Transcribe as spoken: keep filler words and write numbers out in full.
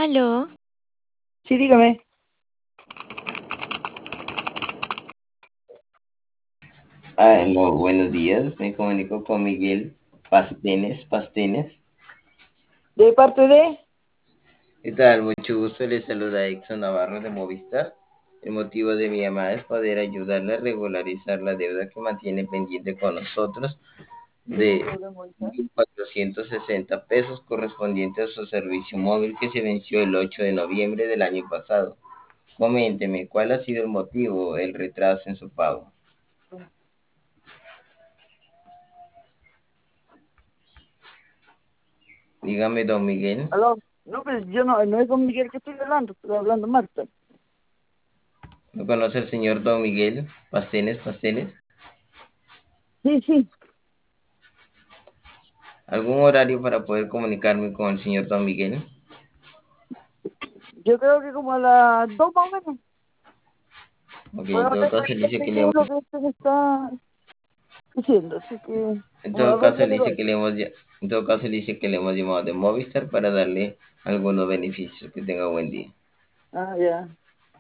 Aló, Sí, dígame. Aló, buenos días. Me comunico con Miguel Pastenes, Pastenes. ¿De parte de? ¿Qué tal? Mucho gusto. Les saluda Exxon Navarro de Movistar. El motivo de mi llamada es poder ayudarle a regularizar la deuda que mantiene pendiente con nosotros de mil cuatrocientos sesenta pesos correspondiente a su servicio móvil que se venció el ocho de noviembre del año pasado. Coménteme, ¿cuál ha sido el motivo, el retraso en su pago? Dígame, don Miguel. ¿Aló? No, pues yo no, no es con Miguel que estoy hablando, estoy hablando Marta. ¿No conoce al señor don Miguel Pastenes, Pastenes? Sí, sí, ¿Algún horario para poder comunicarme con el señor don Miguel? yo creo que como a las dos más o menos. Ok, Bueno, en no todo tengo caso le idea dice de que qué le es hemos, lo que usted me está diciendo, así que en como a todo las dos caso yo le le dice doy. que le hemos, ll- en todo caso le dice que le hemos llamado de Movistar para darle algunos beneficios. Que tenga buen día. Ah, ya.